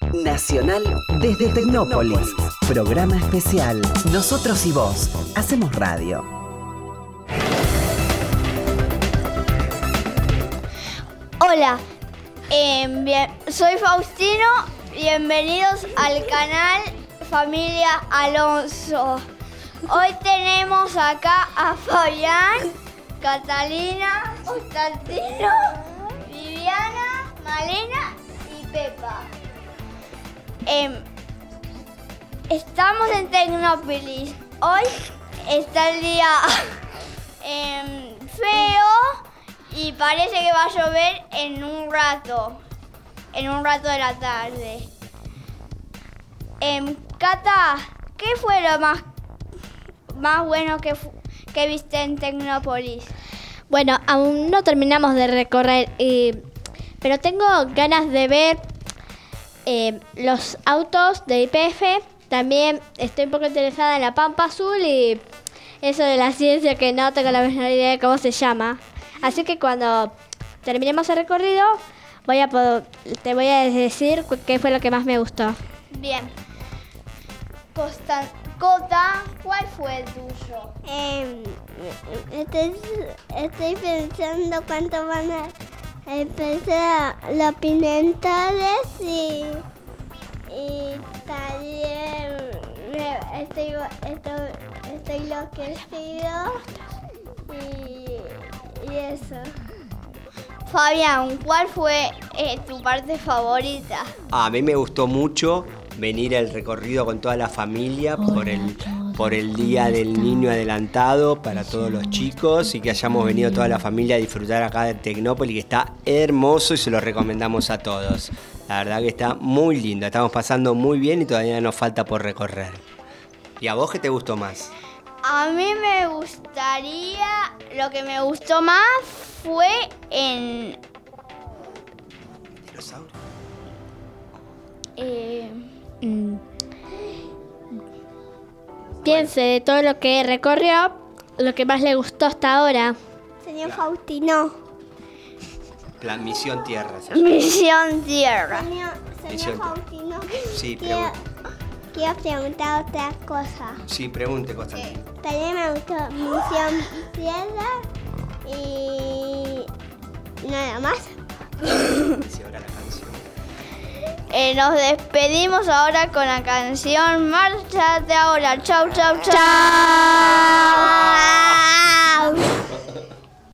Nacional desde Tecnópolis. Programa especial. Nosotros y vos. Hacemos radio. Hola, soy Faustino. Bienvenidos al canal Familia Alonso. Hoy tenemos acá a Fabián, Catalina, Constantino, Viviana, Malena y Pepa. Estamos en Tecnópolis. Hoy está el día feo y parece que va a llover en un rato de la tarde. Cata, ¿qué fue lo más bueno que viste en Tecnópolis? Bueno, aún no terminamos de recorrer, pero tengo ganas de ver los autos de YPF. También estoy un poco interesada en la Pampa Azul y eso de la ciencia que no tengo la menor idea de cómo se llama. Así que cuando terminemos el recorrido te voy a decir qué fue lo que más me gustó. Bien. Cota, ¿cuál fue el tuyo? Estoy pensando cuánto van a empezar los pimentones y también estoy enloquecido y eso. Fabián, ¿cuál fue tu parte favorita? A mí me gustó mucho venir al recorrido con toda la familia por el Día del Niño adelantado para todos los chicos y que hayamos venido toda la familia a disfrutar acá de Tecnópolis, que está hermoso y se lo recomendamos a todos. La verdad que está muy lindo, estamos pasando muy bien y todavía nos falta por recorrer. ¿Y a vos qué te gustó más? A mí lo que me gustó más fue en... ¿Dinosaurio? Piense de todo lo que recorrió, lo que más le gustó hasta ahora. Señor Faustino. Plan Misión Tierra. Misión Tierra. Señor Faustino. Sí, Quiero preguntar otra cosa. Sí, pregunte, Constantino. También me gustó Misión Tierra y nada más. Sí, ahora la canción. Nos despedimos ahora con la canción Márchate ahora. Chau, chau, chau. ¡Chao!